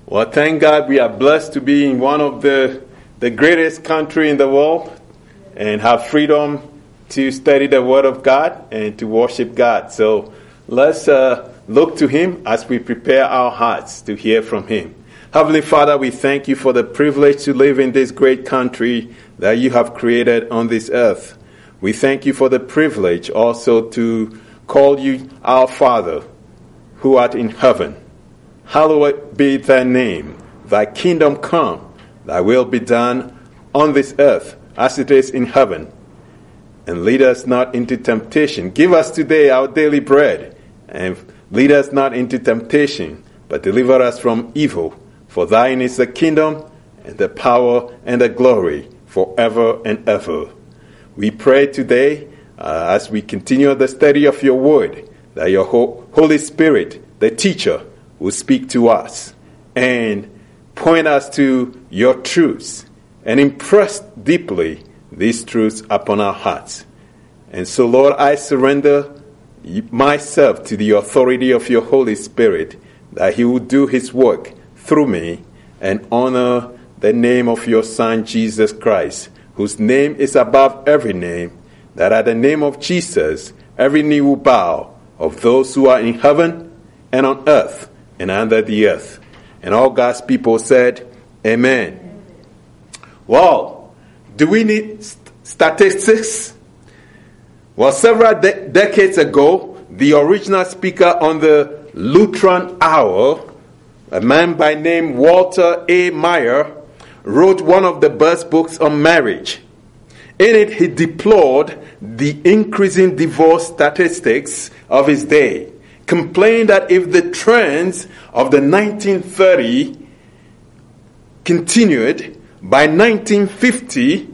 Well, thank God we are blessed to be in one of the greatest country in the world and have freedom to study the Word of God and to worship God. So let's look to Him as we prepare our hearts to hear from Him. Heavenly Father, we thank you for the privilege to live in this great country that you have created on this earth. We thank you for the privilege also to call you our Father who art in heaven. Hallowed be thy name. Thy kingdom come. Thy will be done on this earth as it is in heaven. And lead us not into temptation. Give us today our daily bread. And lead us not into temptation, but deliver us from evil. For thine is the kingdom and the power and the glory forever and ever. We pray today as we continue the study of your word, that your Holy Spirit, the teacher, will speak to us and point us to your truths and impress deeply these truths upon our hearts. And so, Lord, I surrender myself to the authority of your Holy Spirit, that he will do his work through me and honor the name of your Son, Jesus Christ, whose name is above every name, that at the name of Jesus, every knee will bow, of those who are in heaven and on earth and under the earth. And all God's people said, Amen. Well, do we need statistics? Well, several decades ago, the original speaker on the Lutheran Hour, a man by name Walter A. Maier, wrote one of the best books on marriage. In it, he deplored the increasing divorce statistics of his day, complained that if the trends of the 1930s continued, by 1950,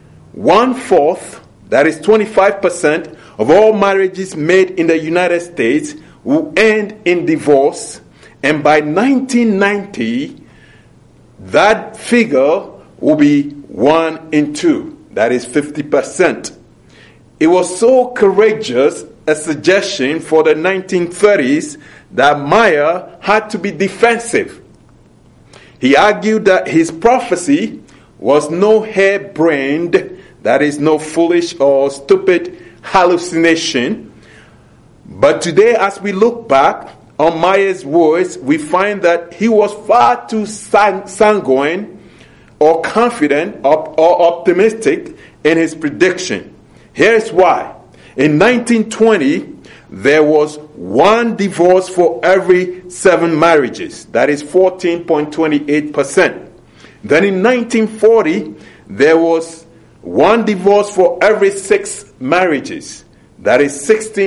1/4, that is 25% of all marriages made in the United States will end in divorce, and by 1990, that figure will be 1 in 2, that is 50%. It was so courageous a suggestion for the 1930s that Maier had to be defensive. He argued that his prophecy was no harebrained, that is, no foolish or stupid hallucination. But today, as we look back on Maier's words, we find that he was far too sanguine or confident or optimistic in his prediction. Here's why. In 1920, there was 1 divorce for every 7 marriages. That is 14.28%. Then in 1940, there was 1 divorce for every 6 marriages. That is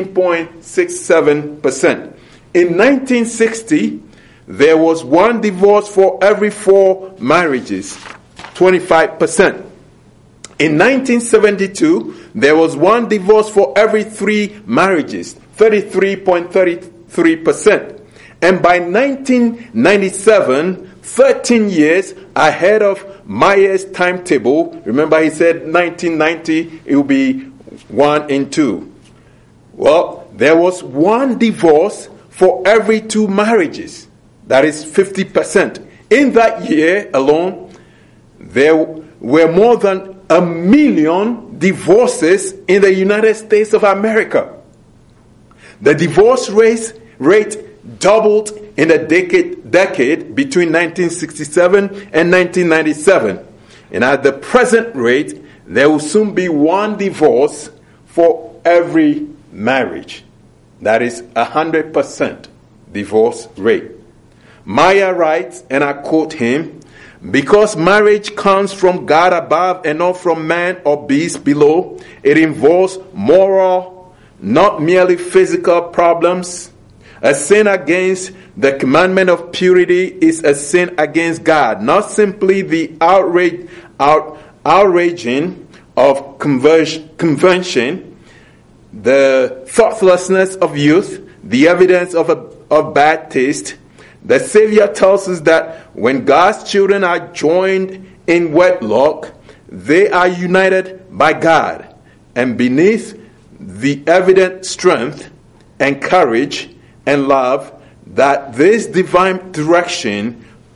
16.67%. In 1960, there was 1 divorce for every 4 marriages, 25%. In 1972, there was 1 divorce for every 3 marriages, 33.33%. And by 1997, 13 years ahead of Maier's timetable, remember he said 1990, it will be 1 in 2. Well, there was 1 divorce for every 2 marriages, that is 50%. In that year alone, there were more than 1 million divorces in the United States of America. The divorce rate doubled in a decade between 1967 and 1997. And at the present rate, there will soon be 1 divorce for every marriage. That is 100% divorce rate. Maier writes, and I quote him, "Because marriage comes from God above and not from man or beast below, it involves moral, not merely physical problems. A sin against the commandment of purity is a sin against God, not simply the outraging of convention, the thoughtlessness of youth, the evidence of bad taste. The Savior tells us that when God's children are joined in wedlock, they are united by God. And beneath the evident strength and courage and love that this divine direction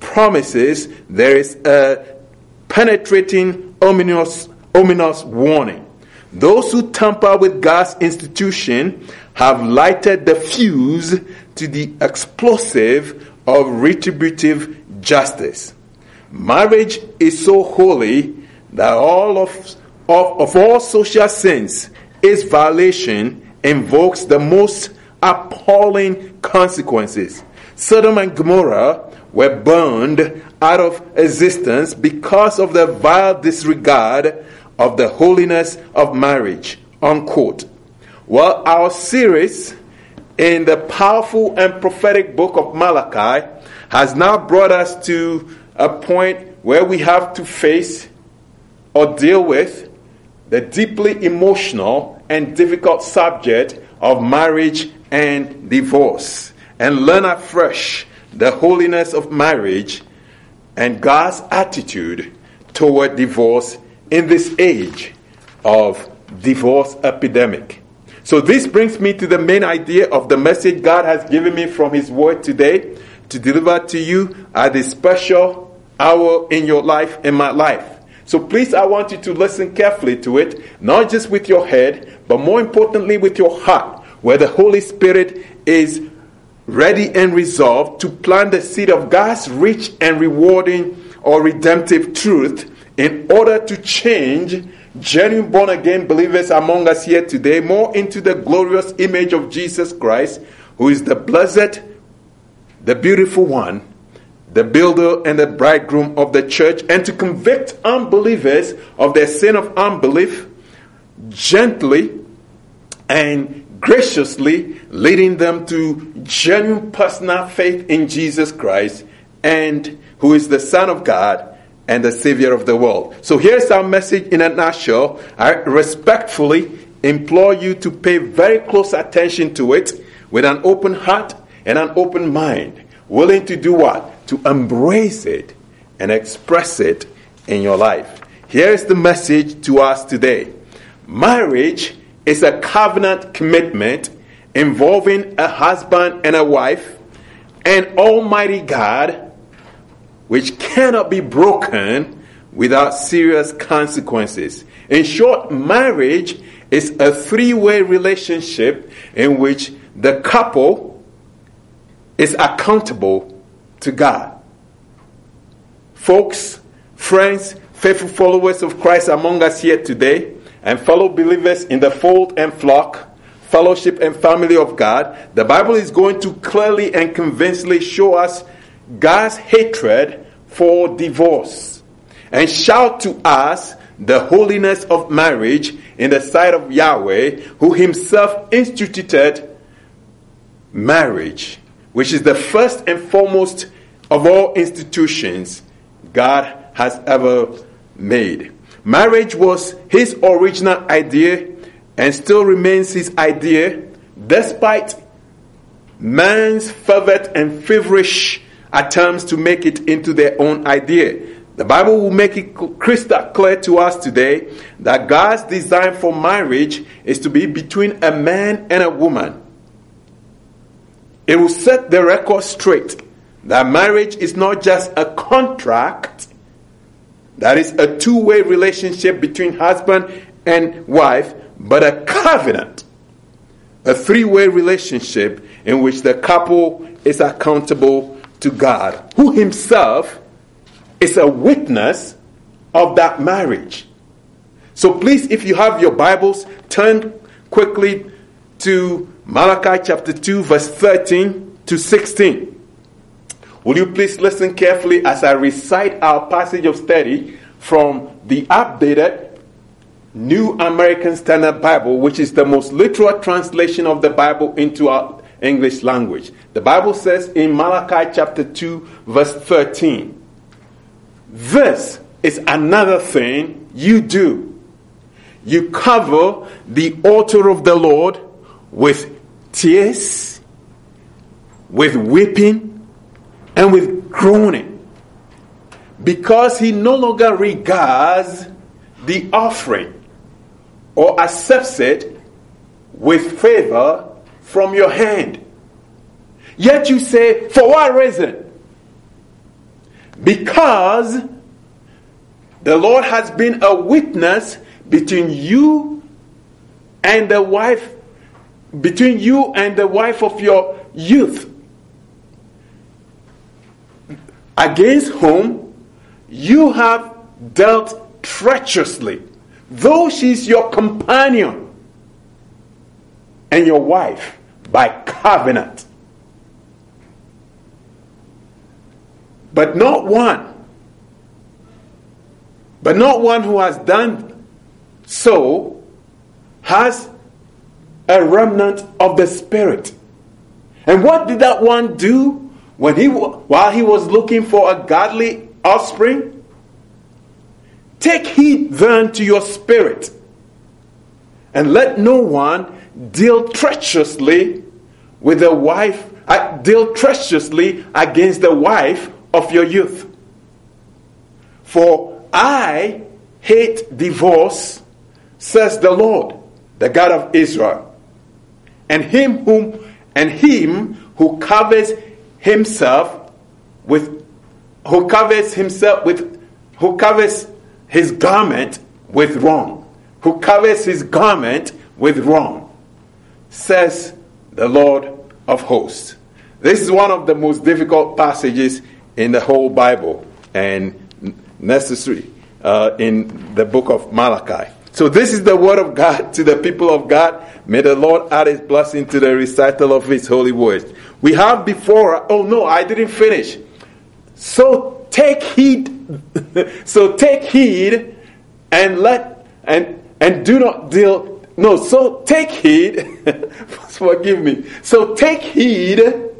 promises, there is a penetrating, ominous warning. Those who tamper with God's institution have lighted the fuse to the explosive of retributive justice. Marriage is so holy that all of all social sins, its violation invokes the most appalling consequences. Sodom and Gomorrah were burned out of existence because of the vile disregard of the holiness of marriage. Unquote. Well, our series in the powerful and prophetic book of Malachi has now brought us to a point where we have to face or deal with the deeply emotional and difficult subject of marriage and divorce, and learn afresh the holiness of marriage and God's attitude toward divorce in this age of divorce epidemic. So this brings me to the main idea of the message God has given me from His Word today to deliver to you at this special hour in your life, in my life. So please, I want you to listen carefully to it, not just with your head, but more importantly with your heart, where the Holy Spirit is ready and resolved to plant the seed of God's rich and rewarding or redemptive truth in order to change genuine born-again believers among us here today more into the glorious image of Jesus Christ, who is the blessed, the beautiful one, the builder and the bridegroom of the church, and to convict unbelievers of their sin of unbelief gently and graciously, leading them to genuine personal faith in Jesus Christ, and who is the Son of God and the Savior of the world. So here's our message in a nutshell. I respectfully implore you to pay very close attention to it with an open heart and an open mind, willing to do what? To embrace it and express it in your life. Here's the message to us today. Marriage is a covenant commitment involving a husband and a wife and Almighty God, which cannot be broken without serious consequences. In short, marriage is a three-way relationship in which the couple is accountable to God. Folks, friends, faithful followers of Christ among us here today, and fellow believers in the fold and flock, fellowship and family of God, the Bible is going to clearly and convincingly show us God's hatred for divorce and shout to us the holiness of marriage in the sight of Yahweh, who Himself instituted marriage, which is the first and foremost of all institutions God has ever made. Marriage was His original idea and still remains His idea, despite man's fervent and feverish attempts to make it into their own idea. The Bible will make it crystal clear to us today that God's design for marriage is to be between a man and a woman. It will set the record straight that marriage is not just a contract, that is a two-way relationship between husband and wife, but a covenant, a three-way relationship in which the couple is accountable to God, who Himself is a witness of that marriage. So please, if you have your Bibles, turn quickly to Malachi chapter 2, verse 13 to 16. Will you please listen carefully as I recite our passage of study from the updated New American Standard Bible, which is the most literal translation of the Bible into our English language. The Bible says in Malachi chapter 2, verse 13, "This is another thing you do. You cover the altar of the Lord with tears, with weeping, and with groaning, because He no longer regards the offering or accepts it with favor from your hand. Yet you say, for what reason? because the Lord has been a witness between you and the wife of your youth, against whom you have dealt treacherously, though she's your companion and your wife by covenant. But not one who has done so has a remnant of the Spirit. And what did that one do while he was looking for a godly offspring? Take heed then to your spirit, and let no one deal treacherously against the wife of your youth. For I hate divorce, says the Lord, the God of Israel, and him who covers his garment with wrong, says the Lord of hosts. This is one of the most difficult passages in the whole Bible, and necessary in the book of Malachi. So this is the word of God to the people of God. May the Lord add his blessing to the recital of his holy words. We have before, I didn't finish. So take heed and do not deal. No, so take heed. Forgive me. So take heed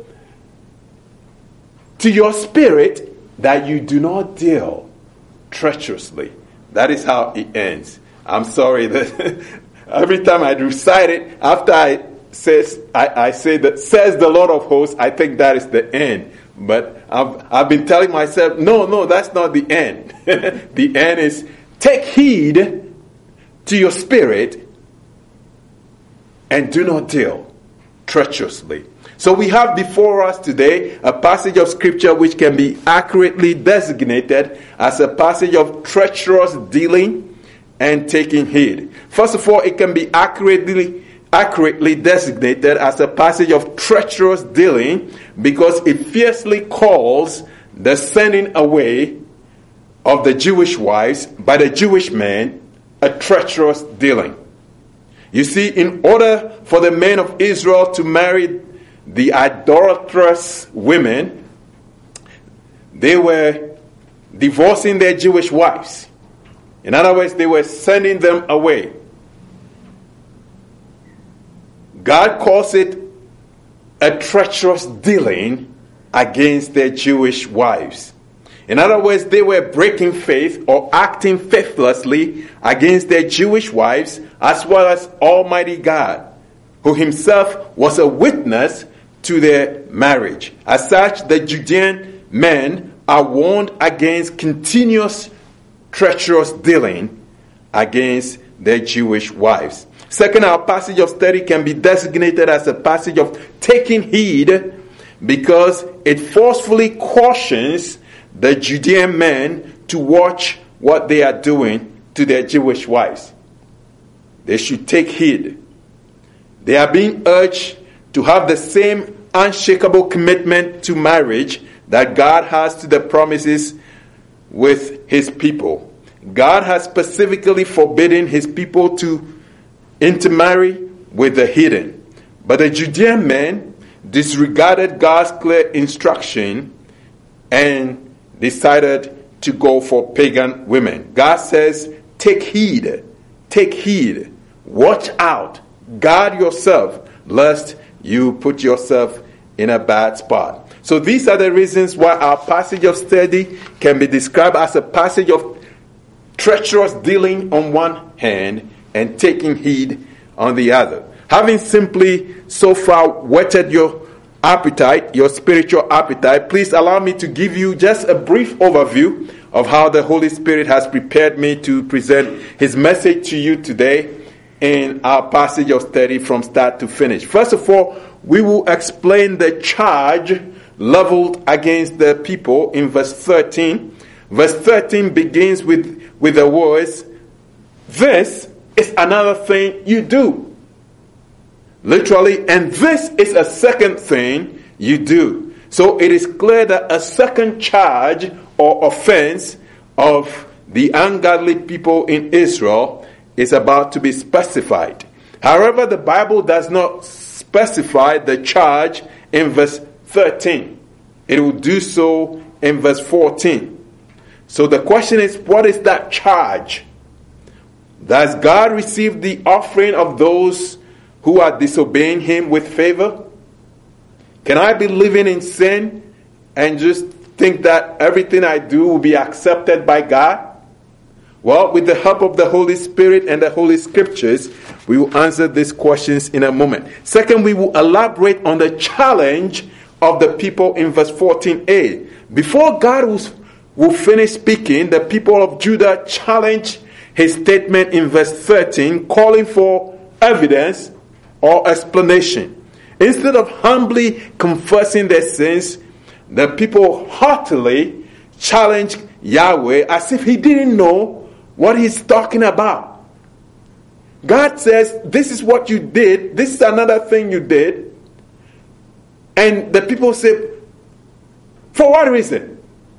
to your spirit that you do not deal treacherously. That is how it ends. I'm sorry that every time I recite it, after I say that says the Lord of hosts, I think that is the end. But I've been telling myself, no, that's not the end. The end is take heed to your spirit and do not deal treacherously. So we have before us today a passage of scripture which can be accurately designated as a passage of treacherous dealing and taking heed. First of all, it can be accurately designated as a passage of treacherous dealing because it fiercely calls the sending away of the Jewish wives by the Jewish men a treacherous dealing. You see, in order for the men of Israel to marry the idolatrous women, they were divorcing their Jewish wives. In other words, they were sending them away. God calls it a treacherous dealing against their Jewish wives. In other words, they were breaking faith or acting faithlessly against their Jewish wives as well as Almighty God, who himself was a witness to their marriage. As such, the Judean men are warned against continuous treacherous dealing against their Jewish wives. Second, our passage of study can be designated as a passage of taking heed because it forcefully cautions the Judean men to watch what they are doing to their Jewish wives. They should take heed. They are being urged to have the same unshakable commitment to marriage that God has to the promises with his people. God has specifically forbidden his people to intermarry with the heathen. But the Judean men disregarded God's clear instruction and decided to go for pagan women. God says, take heed, watch out, guard yourself, lest you put yourself in a bad spot. So these are the reasons why our passage of study can be described as a passage of treacherous dealing on one hand and taking heed on the other. Having simply so far whetted your appetite, your spiritual appetite, please allow me to give you just a brief overview of how the Holy Spirit has prepared me to present his message to you today in our passage of study from start to finish. First of all, we will explain the charge leveled against the people in verse 13. Verse 13 begins with the words, "This is another thing you do." Literally, "and this is a second thing you do." So it is clear that a second charge or offense of the ungodly people in Israel is about to be specified. However, the Bible does not specify the charge in verse 13. It will do so in verse 14. So the question is, what is that charge? Does God receive the offering of those who are disobeying Him with favor? Can I be living in sin and just think that everything I do will be accepted by God? Well, with the help of the Holy Spirit and the Holy Scriptures, we will answer these questions in a moment. Second, we will elaborate on the challenge of the people in verse 14a. Before God will finish speaking, the people of Judah challenge His statement in verse 13, calling for evidence or explanation. Instead of humbly confessing their sins, the people heartily challenge Yahweh as if He didn't know what He's talking about. God says, "This is what you did. This is another thing you did." And the people say, "For what reason?"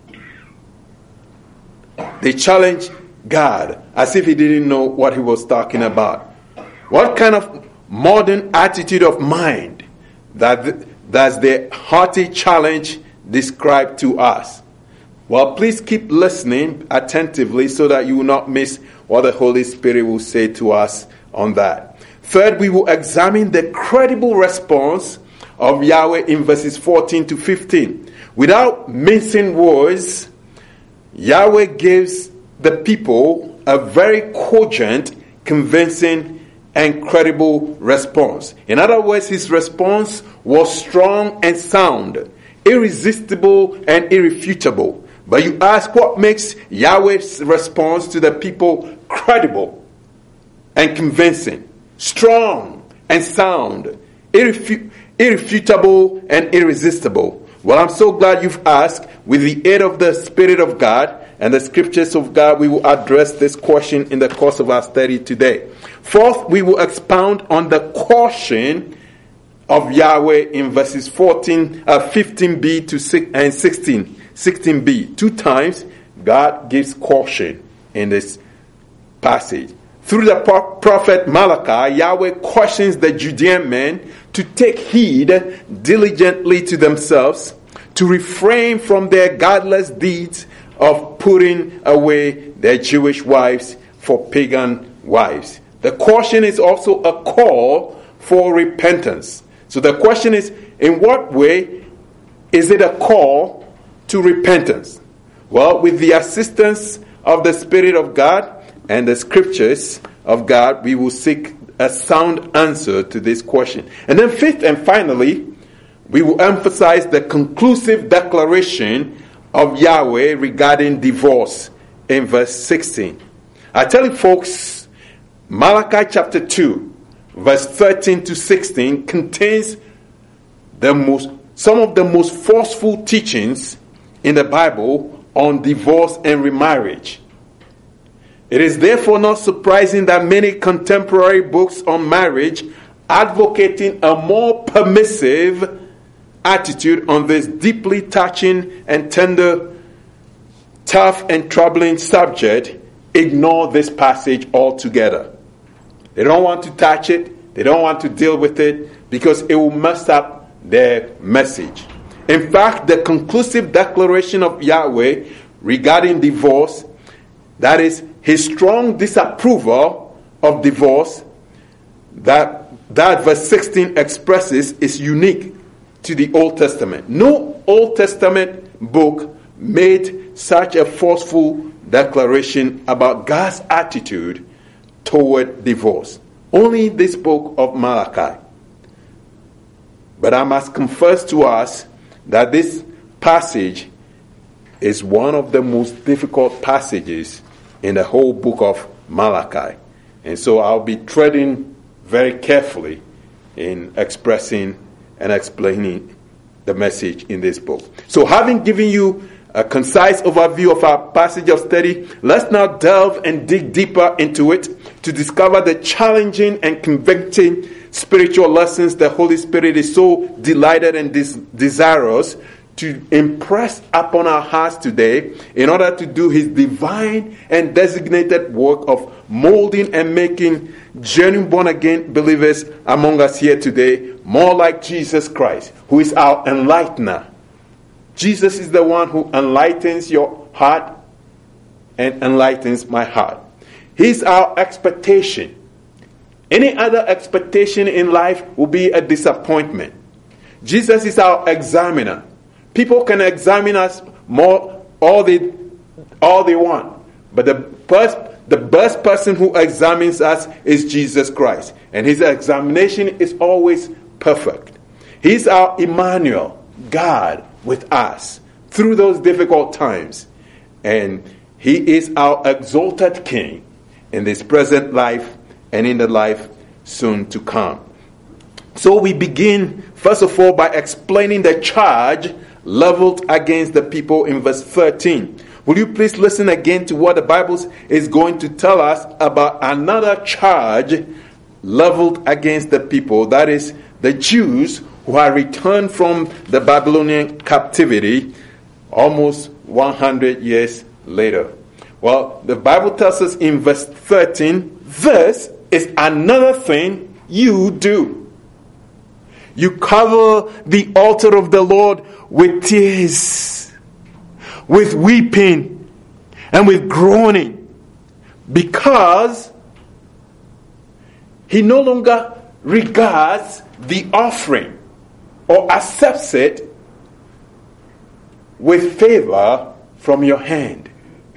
They challenge God as if He didn't know what He was talking about. What kind of modern attitude of mind does the hearty challenge describe to us? Well, please keep listening attentively so that you will not miss what the Holy Spirit will say to us on that. Third, we will examine the credible response of Yahweh in verses 14 to 15. Without mincing words, Yahweh gives the people a very cogent, convincing, and credible response. In other words, His response was strong and sound, irresistible and irrefutable. But you ask, what makes Yahweh's response to the people credible and convincing, strong and sound, irrefutable and irresistible? Well, I'm so glad you've asked. With the aid of the Spirit of God and the Scriptures of God, we will address this question in the course of our study today. Fourth, we will expound on the caution of Yahweh in verses 15b to 16b. Two times, God gives caution in this passage. Through the prophet Malachi, Yahweh cautions the Judean men to take heed diligently to themselves, to refrain from their godless deeds of putting away their Jewish wives for pagan wives. The caution is also a call for repentance. So the question is, in what way is it a call to repentance? Well, with the assistance of the Spirit of God and the Scriptures of God, we will seek a sound answer to this question. And then fifth and finally, we will emphasize the conclusive declaration of Yahweh regarding divorce in verse 16. I tell you folks, Malachi chapter 2, verse 13 to 16 contains some of the most forceful teachings in the Bible on divorce and remarriage. It is therefore not surprising that many contemporary books on marriage advocating a more permissive attitude on this deeply touching and tender, tough and troubling subject ignore this passage altogether. They don't want to touch it. They don't want to deal with it because it will mess up their message. In fact, the conclusive declaration of Yahweh regarding divorce, that is, His strong disapproval of divorce, that verse 16 expresses, is unique to the Old Testament. No Old Testament book made such a forceful declaration about God's attitude toward divorce. Only this book of Malachi. But I must confess to us that this passage is one of the most difficult passages in the whole book of Malachi. And so I'll be treading very carefully in expressing and explaining the message in this book. So having given you a concise overview of our passage of study, let's now delve and dig deeper into it to discover the challenging and convicting spiritual lessons the Holy Spirit is so delighted and desirous to impress upon our hearts today in order to do his divine and designated work of molding and making genuine born-again believers among us here today more like Jesus Christ, who is our enlightener. Jesus is the one who enlightens your heart and enlightens my heart. He's our expectation. Any other expectation in life will be a disappointment. Jesus is our examiner. People can examine us more all they want. But the best person who examines us is Jesus Christ. And his examination is always perfect. He's our Emmanuel, God with us through those difficult times. And he is our exalted King in this present life and in the life soon to come. So we begin, first of all, by explaining the charge leveled against the people in verse 13. Will you please listen again to what the Bible is going to tell us about another charge leveled against the people, that is, the Jews who are returned from the Babylonian captivity almost 100 years later. Well, the Bible tells us in verse 13, this is another thing you do. You cover the altar of the Lord with tears, with weeping, and with groaning, because he no longer regards the offering or accepts it with favor from your hand.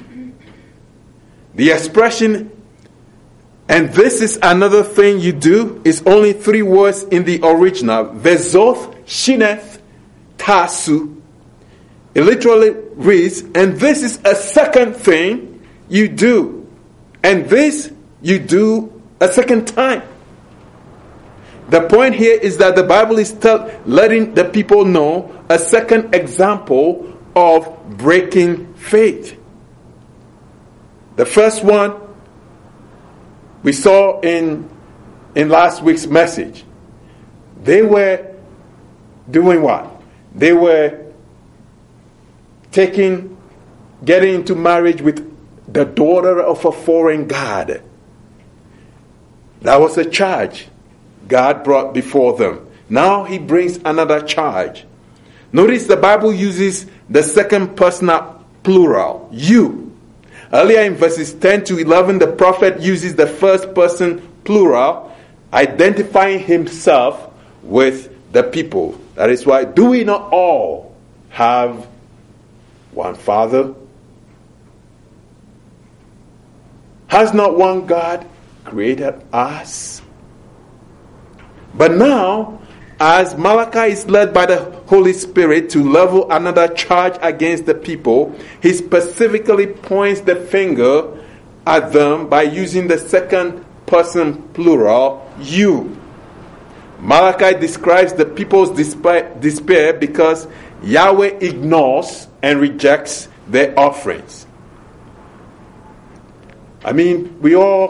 The expression, and this is another thing you do, is only 3 words in the original. Vezoth shineth tasu. It literally reads, and this is a second thing you do. And this you do a second time. The point here is that the Bible is letting the people know a second example of breaking faith. The first one we saw in last week's message. They were doing what? They were getting into marriage with the daughter of a foreign god. That was a charge God brought before them. Now he brings another charge. Notice the Bible uses the second personal plural, you. Earlier in verses 10 to 11, the prophet uses the first person plural, identifying himself with the people. That is why, do we not all have one Father? Has not one God created us? But now, as Malachi is led by the Holy Spirit to level another charge against the people, he specifically points the finger at them by using the second person plural, you. Malachi describes the people's despair because Yahweh ignores and rejects their offerings. I mean,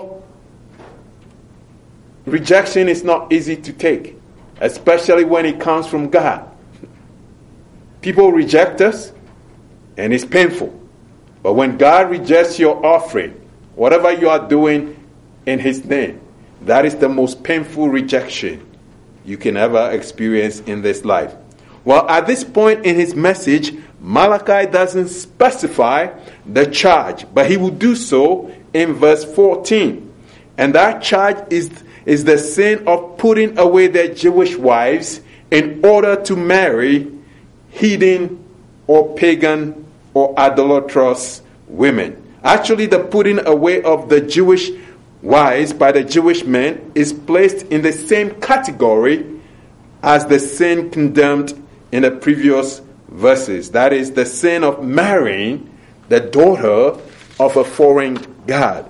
rejection is not easy to take, especially when it comes from God. People reject us, and it's painful. But when God rejects your offering, whatever you are doing in his name, that is the most painful rejection you can ever experience in this life. Well, at this point in his message, Malachi doesn't specify the charge, but he will do so in verse 14. And that charge is the sin of putting away their Jewish wives in order to marry heathen or pagan or idolatrous women. Actually, the putting away of the Jewish wives by the Jewish men is placed in the same category as the sin condemned in the previous verses. That is the sin of marrying the daughter of a foreign god.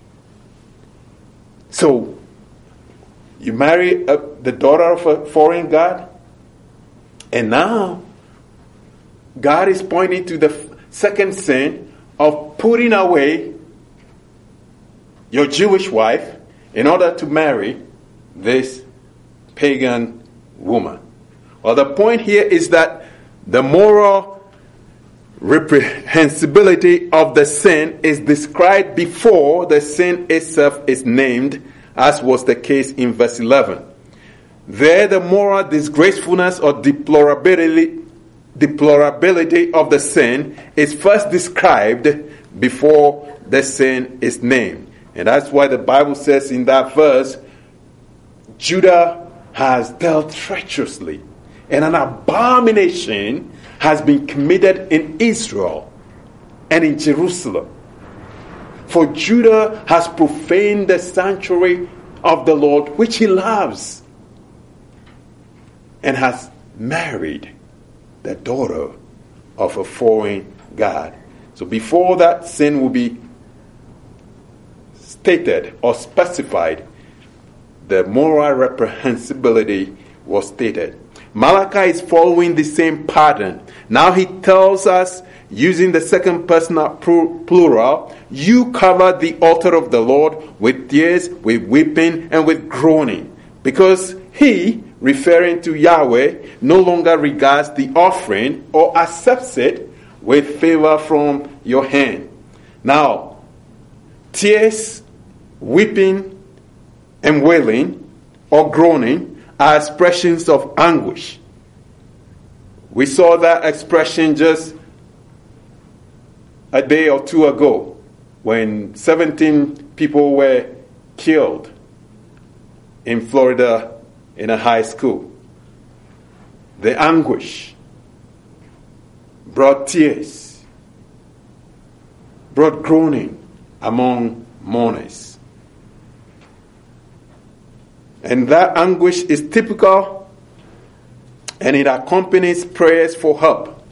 So, you marry the daughter of a foreign god, And now, God is pointing to the second sin of putting away your Jewish wife in order to marry this pagan woman. Well, the point here is that the moral reprehensibility of the sin is described before the sin itself is named, as was the case in verse 11. There, the moral disgracefulness or deplorability of the sin is first described before the sin is named. And that's why the Bible says in that verse, Judah has dealt treacherously, and an abomination has been committed in Israel and in Jerusalem. For Judah has profaned the sanctuary of the Lord, which he loves, and has married the daughter of a foreign god. So before that sin will be stated or specified, the moral reprehensibility was stated. Malachi is following the same pattern. Now he tells us, using the second person plural, you cover the altar of the Lord with tears, with weeping, and with groaning. Because he, referring to Yahweh, no longer regards the offering or accepts it with favor from your hand. Now, tears, weeping, and wailing or groaning are expressions of anguish. We saw that expression just a day or two ago when 17 people were killed in Florida in a high school. The anguish brought tears, brought groaning among mourners. And that anguish is typical, and it accompanies prayers for help.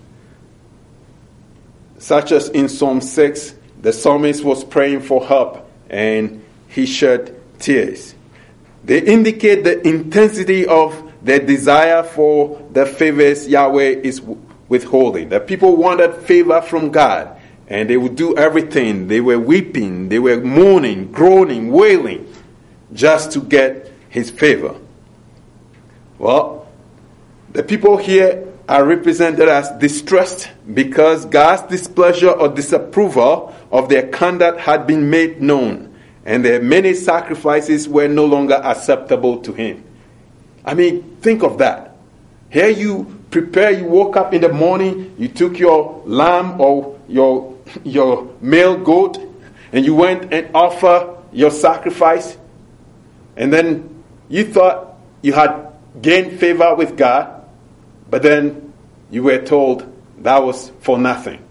Such as in Psalm 6, the psalmist was praying for help, and he shed tears. They indicate the intensity of their desire for the favors Yahweh is withholding. The people wanted favor from God, and they would do everything. They were weeping, they were mourning, groaning, wailing, just to get his favor. Well, the people here are represented as distressed because God's displeasure or disapproval of their conduct had been made known, and their many sacrifices were no longer acceptable to him. I mean, think of that. Here you woke up in the morning, you took your lamb or your male goat, and you went and offered your sacrifice, and then you thought you had gained favor with God, but then you were told that was for nothing.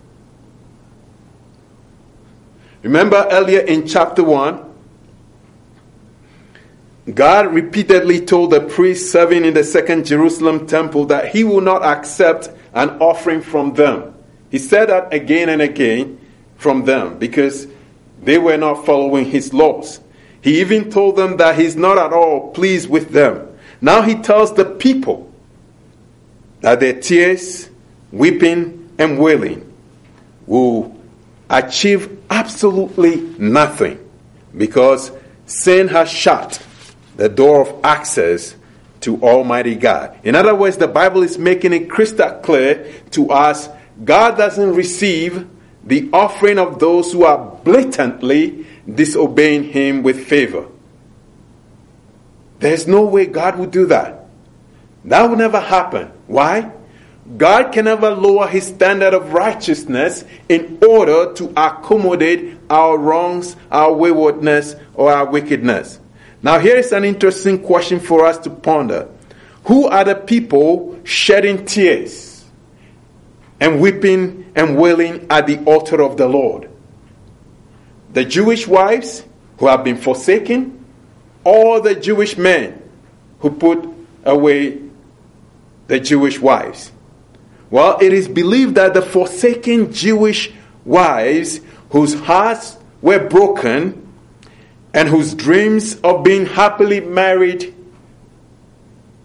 Remember earlier in chapter 1, God repeatedly told the priests serving in the second Jerusalem temple that he will not accept an offering from them. He said that again and again from them because they were not following his laws. He even told them that he's not at all pleased with them. Now he tells the people that their tears, weeping, and wailing will achieve absolutely nothing because sin has shut the door of access to Almighty God. In other words, the Bible is making it crystal clear to us, God doesn't receive the offering of those who are blatantly disobeying him with favor. There's no way God would do that. That would never happen. Why? God can never lower his standard of righteousness in order to accommodate our wrongs, our waywardness, or our wickedness. Now here is an interesting question for us to ponder. Who are the people shedding tears and weeping and wailing at the altar of the Lord? The Jewish wives who have been forsaken, or the Jewish men who put away the Jewish wives? Well, it is believed that the forsaken Jewish wives whose hearts were broken and whose dreams of being happily married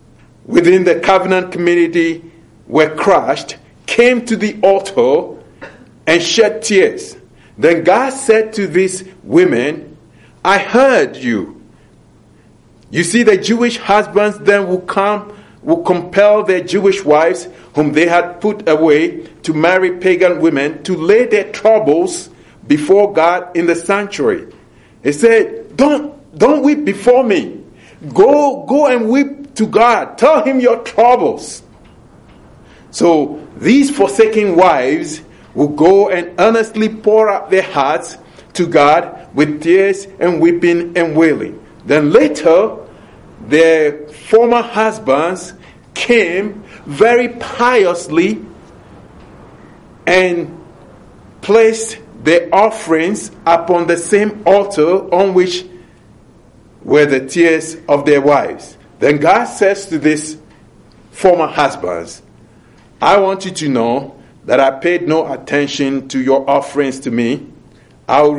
within the covenant community were crushed, came to the altar and shed tears. Then God said to these women, I heard you. You see, the Jewish husbands then will compel their Jewish wives, whom they had put away, to marry pagan women, to lay their troubles before God in the sanctuary. He said, don't weep before me. Go and weep to God. Tell him your troubles. So these forsaken wives will go and earnestly pour out their hearts to God with tears and weeping and wailing. Then later, their former husbands came very piously and placed their offerings upon the same altar on which were the tears of their wives. Then God says to these former husbands, I want you to know that I paid no attention to your offerings to me. I will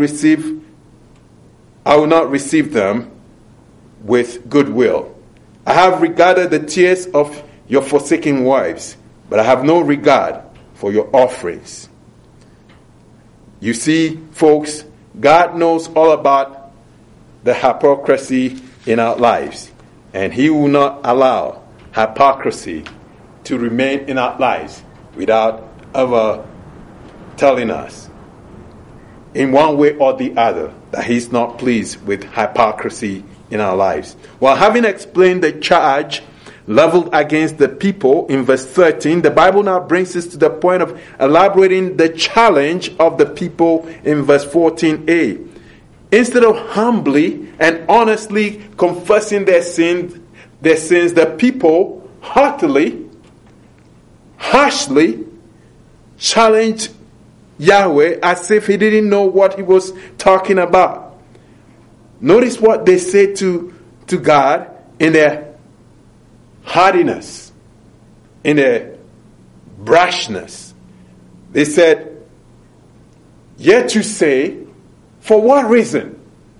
not receive them with goodwill. I have regarded the tears of your forsaken wives, but I have no regard for your offerings. You see, folks, God knows all about the hypocrisy in our lives, and he will not allow hypocrisy to remain in our lives without ever telling us in one way or the other that he's not pleased with hypocrisy in our lives. Well, having explained the charge leveled against the people in verse 13, the Bible now brings us to the point of elaborating the challenge of the people in verse 14a. Instead of humbly and honestly confessing their sins, the people haughtily, harshly challenged Yahweh as if he didn't know what he was talking about. Notice what they say to God in their hardiness, in their brashness. They said, yet you say, for what reason?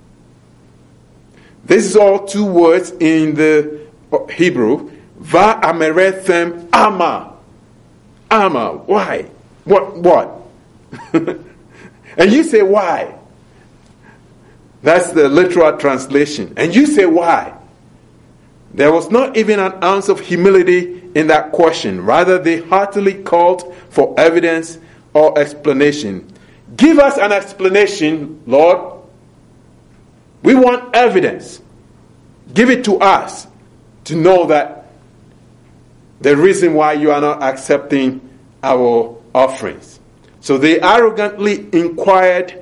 This is all two words in the Hebrew. Va amerethem ama. Ama. Why? What? And you say, why? That's the literal translation. And you say, why? There was not even an ounce of humility in that question. Rather, they heartily called for evidence or explanation. Give us an explanation, Lord. We want evidence. Give it to us to know that the reason why you are not accepting our offerings. So they arrogantly inquired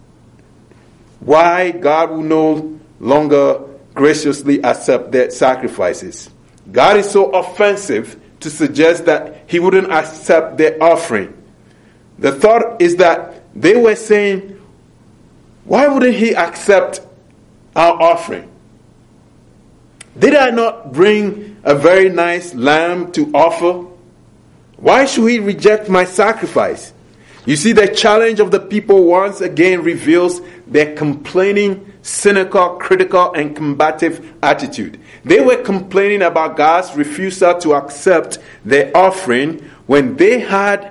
why God will no longer graciously accept their sacrifices. God is so offensive to suggest that he wouldn't accept their offering. The thought is that they were saying, why wouldn't he accept our offering? Did I not bring a very nice lamb to offer? Why should he reject my sacrifice? You see, the challenge of the people once again reveals their complaining, cynical, critical, and combative attitude. They were complaining about God's refusal to accept their offering when they had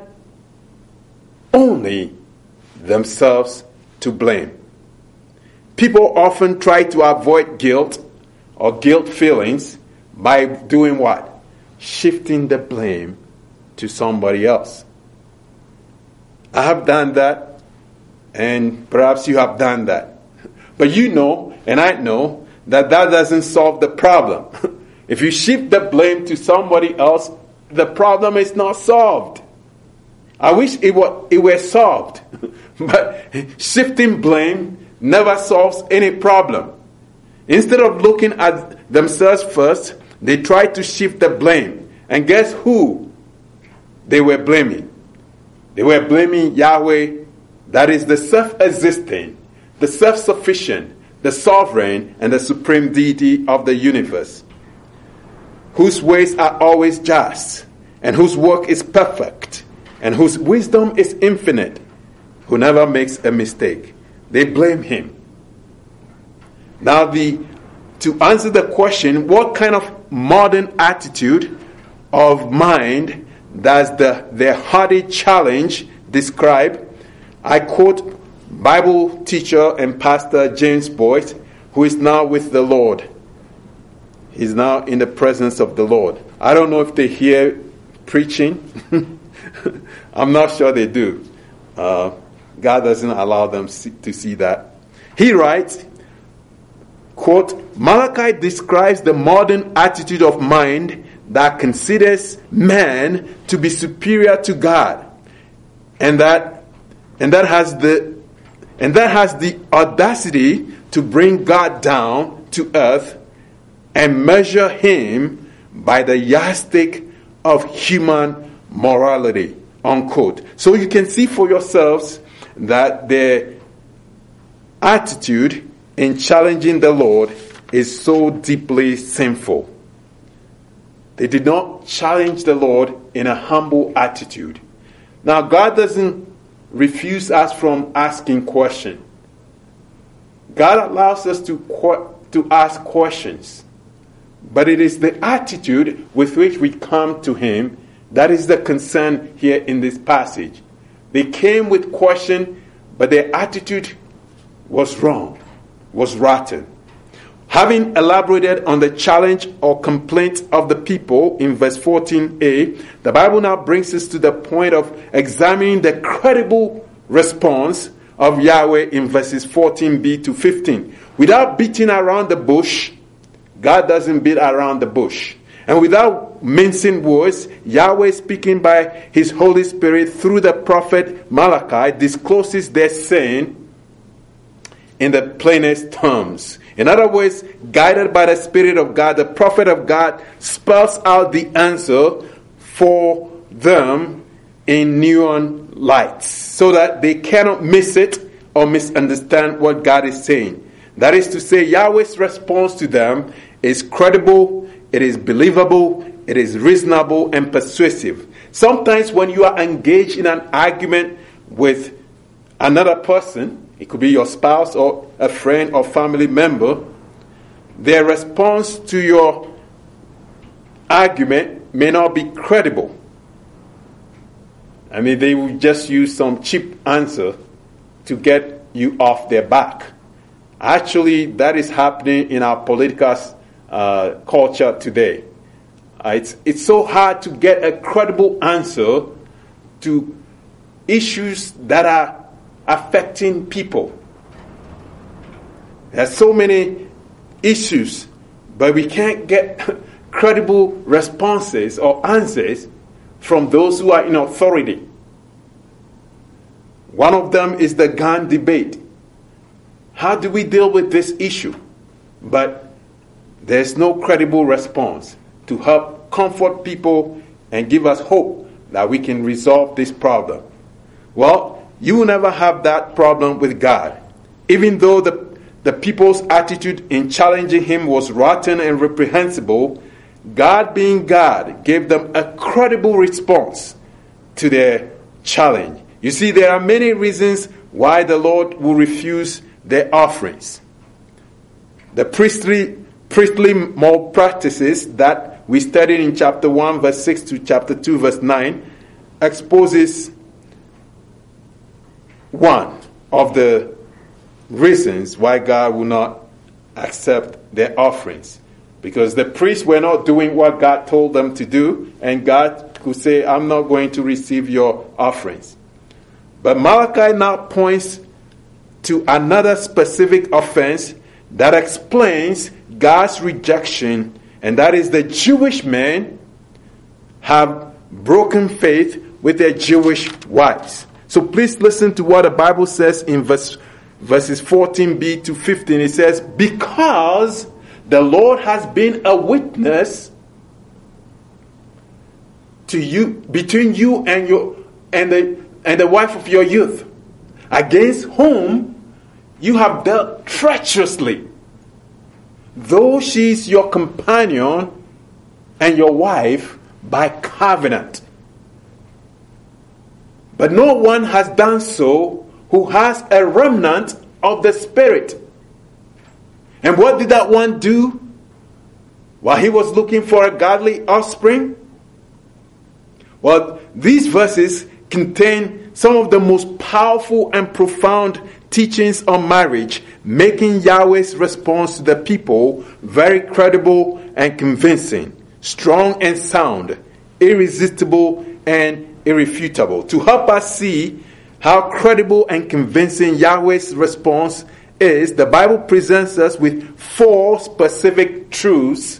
only themselves to blame. People often try to avoid guilt or guilt feelings by doing what? Shifting the blame to somebody else. I have done that, and perhaps you have done that. But you know, and I know, that doesn't solve the problem. If you shift the blame to somebody else, the problem is not solved. I wish it were solved. But shifting blame never solves any problem. Instead of looking at themselves first, they try to shift the blame. And guess who they were blaming? They were blaming Yahweh, that is the self-existing, the self-sufficient, the sovereign, and the supreme deity of the universe, whose ways are always just, and whose work is perfect, and whose wisdom is infinite, who never makes a mistake. They blame him. Now, to answer the question, what kind of modern attitude of mind does the hardy challenge describe? I quote Bible teacher and pastor James Boyce, who is now with the Lord. He's now in the presence of the Lord. I don't know if they hear preaching. I'm not sure they do. God doesn't allow them to see that. He writes, quote, Malachi describes the modern attitude of mind that considers man to be superior to God, and that has the audacity to bring God down to earth and measure him by the yardstick of human morality, unquote. So you can see for yourselves that their attitude in challenging the Lord is so deeply sinful. They did not challenge the Lord in a humble attitude. Now, God doesn't refuse us from asking questions. God allows us to ask questions. But it is the attitude with which we come to Him that is the concern here in this passage. They came with question, but their attitude was wrong, was rotten. Having elaborated on the challenge or complaint of the people in verse 14a, the Bible now brings us to the point of examining the credible response of Yahweh in verses 14b to 15. Without beating around the bush, God doesn't beat around the bush. And without mincing words, Yahweh, speaking by His Holy Spirit through the prophet Malachi, discloses their sin in the plainest terms. In other words, guided by the Spirit of God, the prophet of God spells out the answer for them in neon lights so that they cannot miss it or misunderstand what God is saying. That is to say, Yahweh's response to them is credible, it is believable, it is reasonable and persuasive. Sometimes when you are engaged in an argument with another person, it could be your spouse or a friend or family member, their response to your argument may not be credible. I mean, they will just use some cheap answer to get you off their back. Actually, that is happening in our political culture today. It's so hard to get a credible answer to issues that are affecting people. There's so many issues, but we can't get credible responses or answers from those who are in authority. One of them is the gun debate. How do we deal with this issue? But there's no credible response to help comfort people and give us hope that we can resolve this problem. Well, you will never have that problem with God. Even though the people's attitude in challenging Him was rotten and reprehensible, God being God gave them a credible response to their challenge. You see, there are many reasons why the Lord will refuse their offerings. The priestly malpractices that we studied in chapter 1 verse 6 to chapter 2 verse 9 exposes one of the reasons why God will not accept their offerings. Because the priests were not doing what God told them to do, and God could say, I'm not going to receive your offerings. But Malachi now points to another specific offense that explains God's rejection, and that is the Jewish men have broken faith with their Jewish wives. So please listen to what the Bible says in verses 14b to 15. It says, because the Lord has been a witness to you, between you and the wife of your youth, against whom you have dealt treacherously, though she is your companion and your wife by covenant. But no one has done so who has a remnant of the Spirit. And what did that one do? while he was looking for a godly offspring? Well, these verses contain some of the most powerful and profound teachings on marriage, making Yahweh's response to the people very credible and convincing, strong and sound, irresistible and irrefutable. To help us see how credible and convincing Yahweh's response is, the Bible presents us with 4 specific truths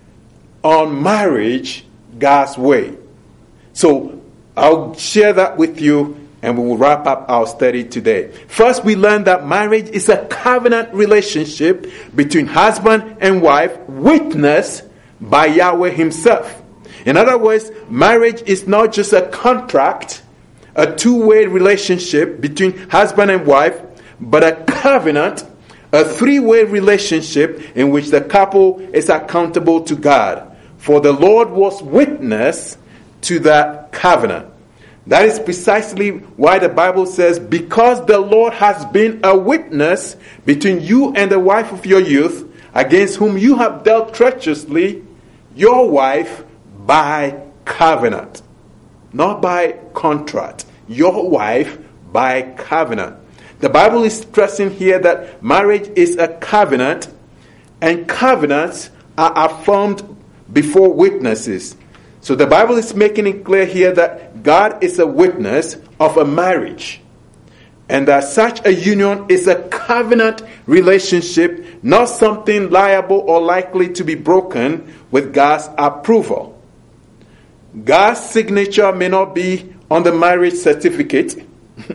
on marriage God's way. So I'll share that with you and we will wrap up our study today. First, we learn that marriage is a covenant relationship between husband and wife, witnessed by Yahweh himself. In other words, marriage is not just a contract, a two-way relationship between husband and wife, but a covenant, a 3-way relationship in which the couple is accountable to God. For the Lord was witness to that covenant. That is precisely why the Bible says, because the Lord has been a witness between you and the wife of your youth, against whom you have dealt treacherously, your wife by covenant. Not by contract. Your wife by covenant. The Bible is stressing here that marriage is a covenant, and covenants are affirmed before witnesses. So the Bible is making it clear here that God is a witness of a marriage, and that such a union is a covenant relationship, not something liable or likely to be broken with God's approval. God's signature may not be on the marriage certificate,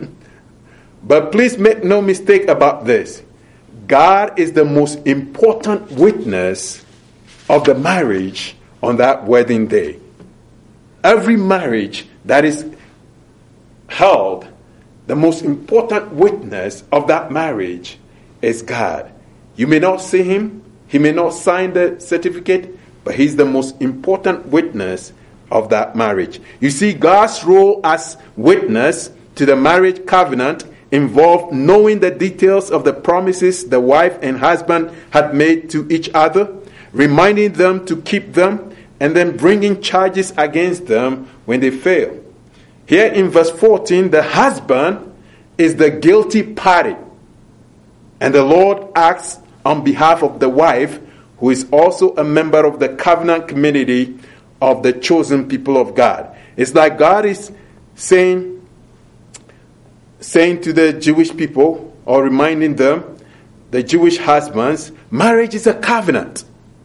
but please make no mistake about this. God is the most important witness of the marriage on that wedding day. Every marriage that is held, the most important witness of that marriage is God. You may not see him, he may not sign the certificate, but he's the most important witness of that marriage. You see, God's role as witness to the marriage covenant involved knowing the details of the promises the wife and husband had made to each other, reminding them to keep them, and then bringing charges against them when they fail. Here in verse 14, the husband is the guilty party, and the Lord acts on behalf of the wife, who is also a member of the covenant community of the chosen people of God. It's like God is saying to the Jewish people, or reminding them, the Jewish husbands, marriage is a covenant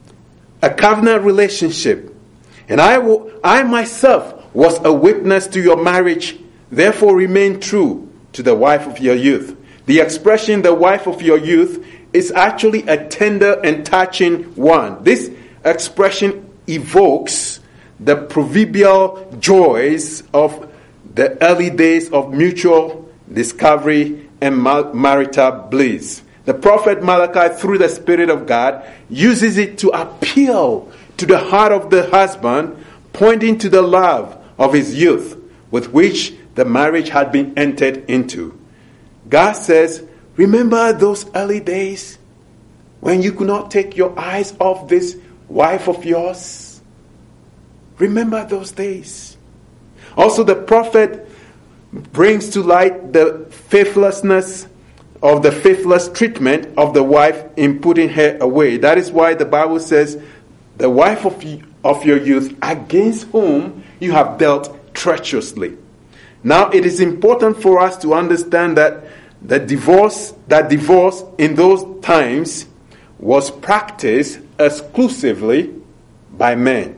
relationship. And I myself was a witness to your marriage, therefore remain true to the wife of your youth. The expression, the wife of your youth, is actually a tender and touching one. This expression evokes the proverbial joys of the early days of mutual discovery and marital bliss. The prophet Malachi, through the Spirit of God, uses it to appeal to the heart of the husband, pointing to the love of his youth with which the marriage had been entered into. God says, remember those early days when you could not take your eyes off this wife of yours? Remember those days. Also, the prophet brings to light the faithlessness of the faithless treatment of the wife in putting her away. That is why the Bible says, the wife of your youth, against whom you have dealt treacherously. Now, it is important for us to understand that divorce in those times was practiced exclusively by men.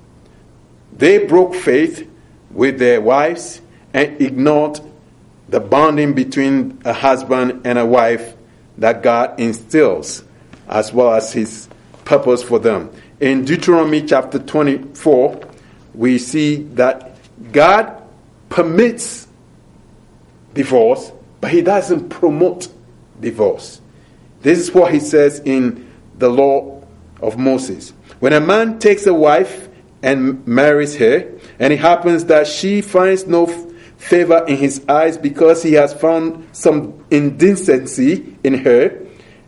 They broke faith with their wives and ignored the bonding between a husband and a wife that God instills, as well as his purpose for them. In Deuteronomy chapter 24, we see that God permits divorce, but he doesn't promote divorce. This is what he says in the law of Moses. When a man takes a wife and marries her, and it happens that she finds no favor in his eyes because he has found some indecency in her,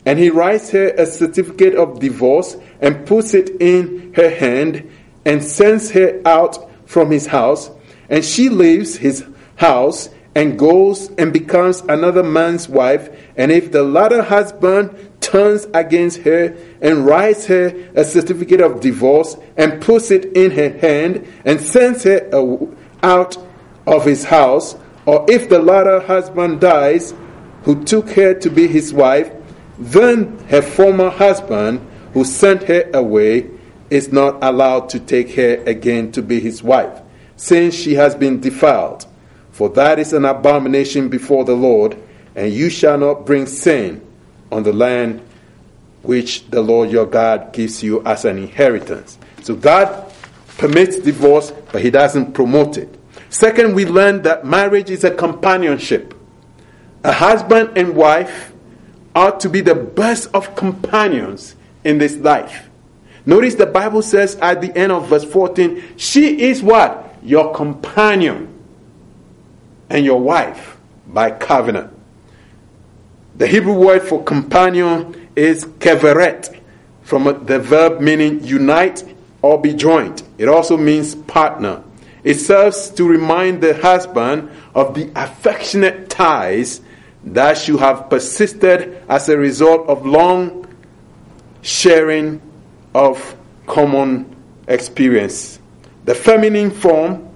And he writes her a certificate of divorce and puts it in her hand and sends her out from his house. And she leaves his house and goes and becomes another man's wife. And if the latter husband turns against her and writes her a certificate of divorce and puts it in her hand and sends her out of his house, or if the latter husband dies who took her to be his wife, then her former husband who sent her away is not allowed to take her again to be his wife, since she has been defiled. For that is an abomination before the Lord, and you shall not bring sin on the land which the Lord your God gives you as an inheritance. So God permits divorce, but he doesn't promote it. Second, we learn that marriage is a companionship. A husband and wife ought to be the best of companions in this life. Notice the Bible says at the end of verse 14, she is what? Your companion and your wife by covenant. The Hebrew word for companion is keveret, from the verb meaning unite or be joined. It also means partner. It serves to remind the husband of the affectionate ties that should have persisted as a result of long sharing of common experience. The feminine form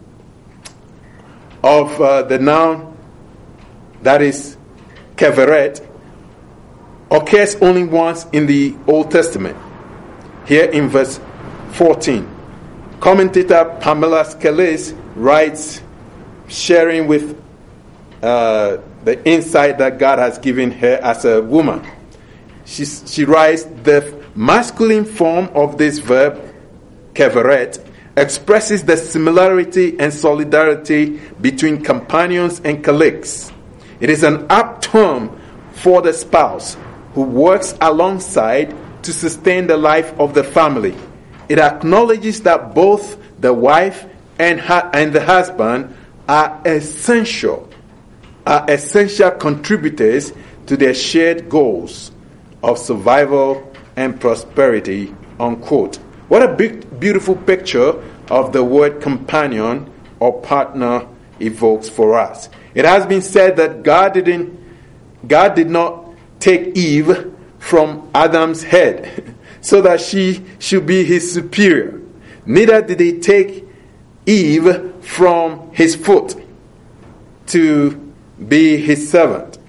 of the noun, that is keveret, occurs only once in the Old Testament. Here in verse 14. Commentator Pamela Scalise writes, sharing with the insight that God has given her as a woman. She writes, the masculine form of this verb, keveret, expresses the similarity and solidarity between companions and colleagues. It is an apt term for the spouse who works alongside to sustain the life of the family. It acknowledges that both the wife and the husband are essential contributors to their shared goals of survival and prosperity, unquote. What a beautiful picture of the word companion or partner evokes for us. It has been said that God did not take Eve from Adam's head so that she should be his superior. Neither did he take Eve from his foot to be his servant.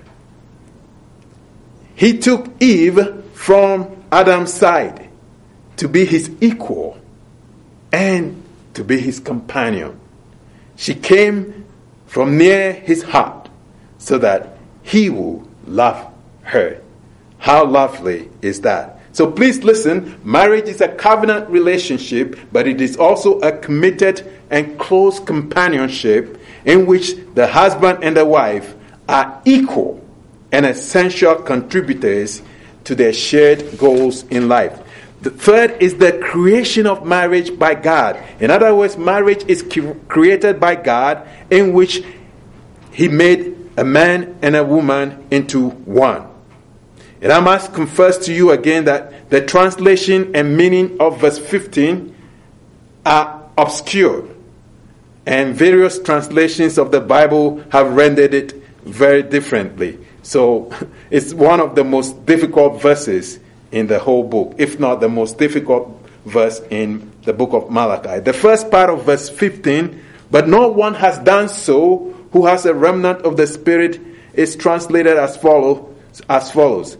He took Eve from Adam's side to be his equal and to be his companion. She came from near his heart so that he will love her. How lovely is that? So please listen, marriage is a covenant relationship, but it is also a committed and close companionship in which the husband and the wife are equal and essential contributors to their shared goals in life. The third is the creation of marriage by God. In other words, marriage is created by God, in which he made a man and a woman into one. And I must confess to you again that the translation and meaning of verse 15 are obscure. And various translations of the Bible have rendered it very differently. So it's one of the most difficult verses in the whole book, if not the most difficult verse in the book of Malachi. The first part of verse 15, but no one has done so who has a remnant of the Spirit, is translated as follows.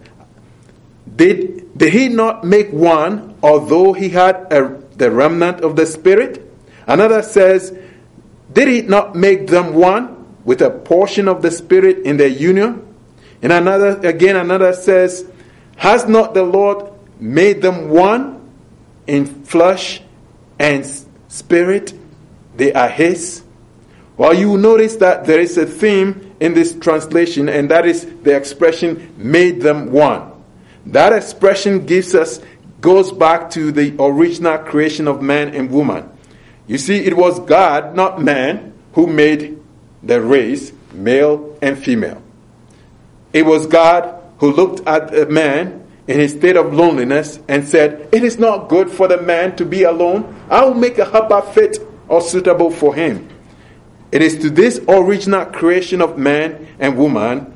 Did he not make one, although he had the remnant of the Spirit? Another says, did he not make them one with a portion of the Spirit in their union? And another says, has not the Lord made them one in flesh and spirit? They are his. Well, you will notice that there is a theme in this translation, and that is the expression, made them one. That expression goes back to the original creation of man and woman. You see, it was God, not man, who made the race, male and female. It was God who looked at a man in his state of loneliness and said, "It is not good for the man to be alone. I will make a helper fit or suitable for him." It is to this original creation of man and woman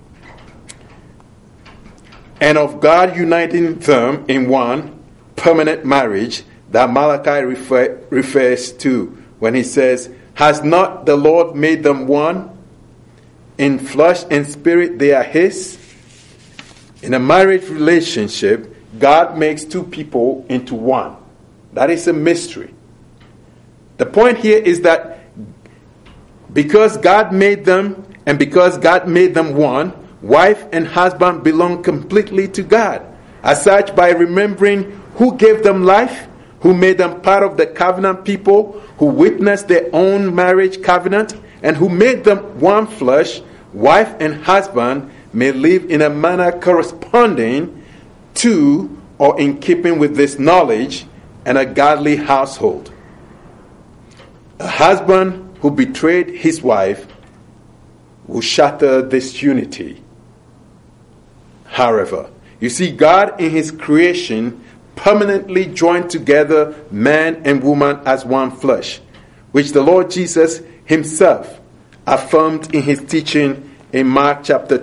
and of God uniting them in one permanent marriage that Malachi refers to when he says, "Has not the Lord made them one? In flesh and spirit they are his." In a marriage relationship, God makes two people into one. That is a mystery. The point here is that because God made them and because God made them one, wife and husband belong completely to God. As such, by remembering who gave them life, who made them part of the covenant people, who witnessed their own marriage covenant, and who made them one flesh, wife and husband may live in a manner corresponding to or in keeping with this knowledge and a godly household. A husband who betrayed his wife will shatter this unity. However, you see, God in his creation permanently joined together man and woman as one flesh, which the Lord Jesus himself affirmed in his teaching in Mark chapter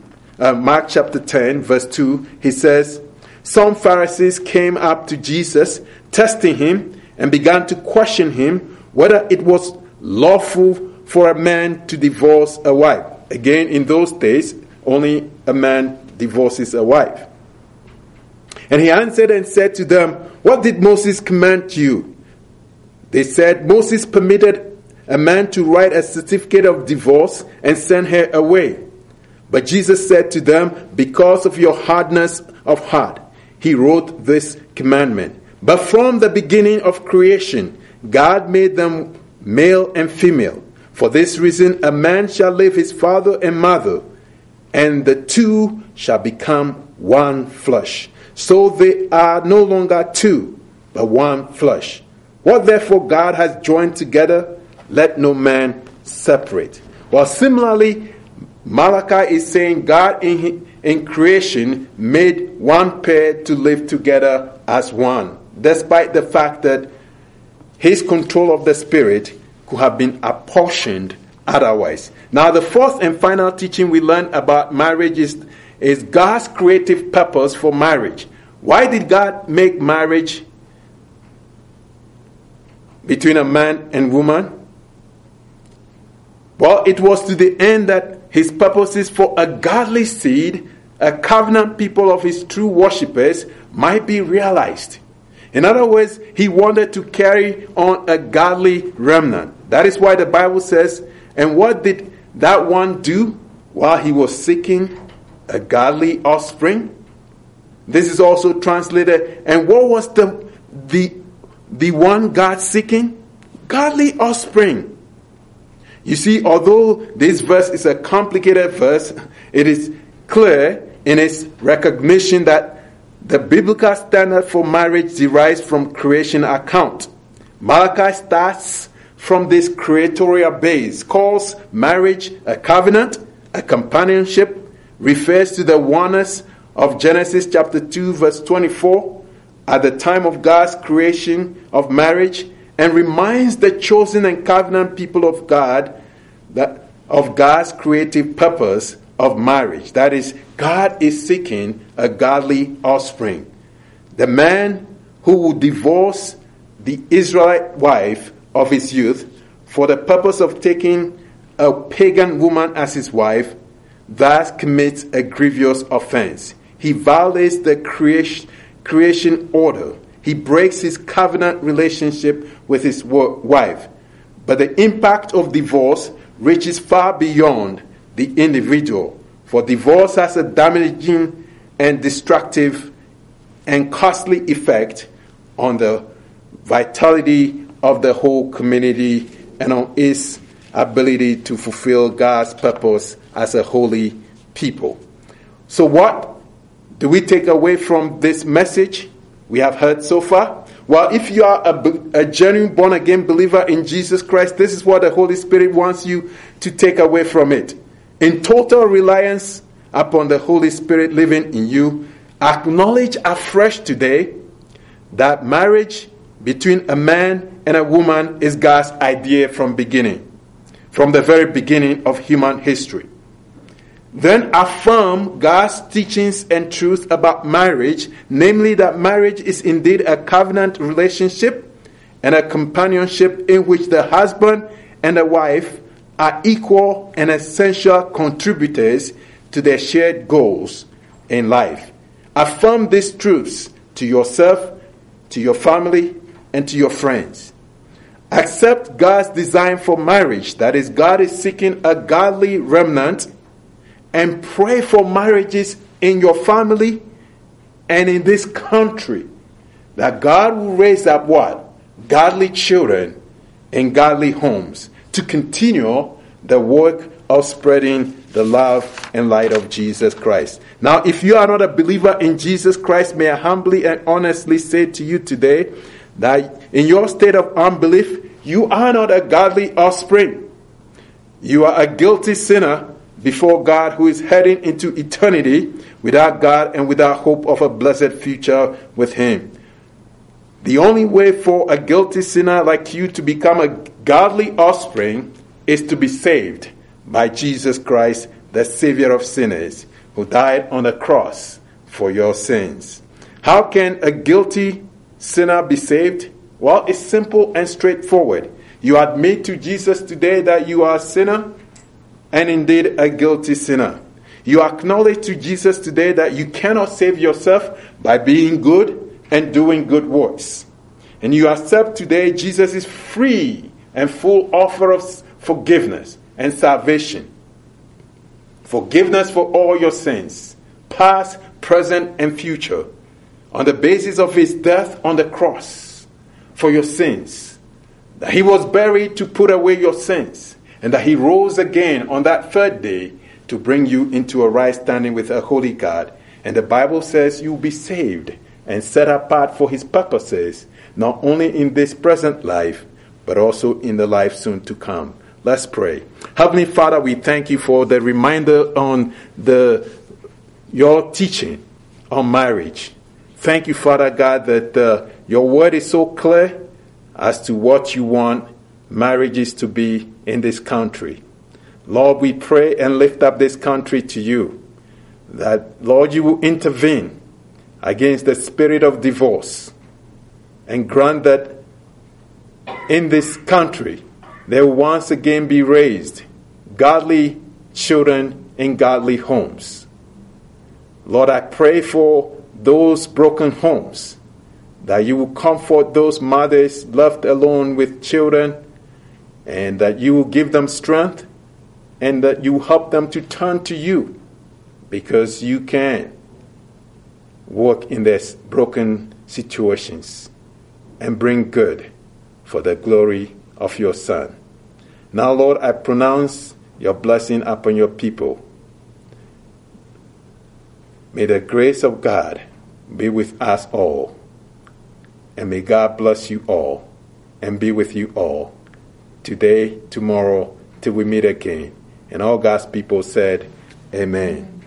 10, verse 2. He says, "Some Pharisees came up to Jesus, testing him, and began to question him whether it was lawful for a man to divorce a wife." Again, in those days, only a man divorces a wife. And he answered and said to them, "What did Moses command you?" They said, "Moses permitted a man to write a certificate of divorce and send her away." But Jesus said to them, "Because of your hardness of heart, he wrote this commandment. But from the beginning of creation, God made them male and female. For this reason, a man shall leave his father and mother, and the two shall become one flesh. So they are no longer two, but one flesh. What therefore God has joined together, let no man separate." Well, similarly, Malachi is saying God in creation made one pair to live together as one, despite the fact that his control of the spirit could have been apportioned otherwise. Now, the fourth and final teaching we learn about marriage is God's creative purpose for marriage. Why did God make marriage between a man and woman? Well, it was to the end that his purposes for a godly seed, a covenant people of his true worshippers, might be realized. In other words, he wanted to carry on a godly remnant. That is why the Bible says, "And what did that one do while he was seeking a godly offspring?" This is also translated, "And what was the one God seeking? Godly offspring." You see, although this verse is a complicated verse, it is clear in its recognition that the biblical standard for marriage derives from creation account. Malachi starts from this creatorial base, calls marriage a covenant, a companionship, refers to the oneness of Genesis chapter 2 verse 24 at the time of God's creation of marriage, and reminds the chosen and covenant people of God that of God's creative purpose of marriage. That is, God is seeking a godly offspring. The man who would divorce the Israelite wife of his youth for the purpose of taking a pagan woman as his wife thus commits a grievous offense. He violates the creation order. He breaks his covenant relationship with his wife. But the impact of divorce reaches far beyond the individual. For divorce has a damaging and destructive and costly effect on the vitality of the whole community and on its ability to fulfill God's purpose as a holy people. So what do we take away from this message we have heard so far? Well, if you are a genuine born-again believer in Jesus Christ, this is what the Holy Spirit wants you to take away from it. In total reliance upon the Holy Spirit living in you, acknowledge afresh today that marriage between a man and a woman is God's idea from the very beginning of human history. Then affirm God's teachings and truth about marriage, namely that marriage is indeed a covenant relationship and a companionship in which the husband and the wife are equal and essential contributors to their shared goals in life. Affirm these truths to yourself, to your family, and to your friends. Accept God's design for marriage, that is, God is seeking a godly remnant, and pray for marriages in your family and in this country, that God will raise up what? Godly children in godly homes to continue the work of spreading the love and light of Jesus Christ. Now, if you are not a believer in Jesus Christ, may I humbly and honestly say to you today that in your state of unbelief, you are not a godly offspring. You are a guilty sinner before God who is heading into eternity without God and without hope of a blessed future with Him. The only way for a guilty sinner like you to become a godly offspring is to be saved by Jesus Christ, the Savior of sinners, who died on the cross for your sins. How can a guilty sinner be saved? Well, it's simple and straightforward. You admit to Jesus today that you are a sinner and indeed a guilty sinner. You acknowledge to Jesus today that you cannot save yourself by being good and doing good works. And you accept today Jesus' free and full offer of forgiveness and salvation. Forgiveness for all your sins, past, present, and future, on the basis of His death on the cross for your sins. That He was buried to put away your sins, and that He rose again on that third day to bring you into a right standing with a holy God. And the Bible says you'll be saved and set apart for His purposes, not only in this present life, but also in the life soon to come. Let's pray. Heavenly Father, we thank You for the reminder on your teaching on marriage. Thank You, Father God, that Your word is so clear as to what You want marriages to be in this country. Lord, we pray and lift up this country to You, that, Lord, You will intervene against the spirit of divorce and grant that in this country there will once again be raised godly children in godly homes. Lord, I pray for those broken homes, that You will comfort those mothers left alone with children, and that You will give them strength, and that You will help them to turn to You, because You can work in their broken situations and bring good for the glory of Your Son. Now, Lord, I pronounce Your blessing upon Your people. May the grace of God be with us all. And may God bless you all and be with you all today, tomorrow, till we meet again. And all God's people said, Amen.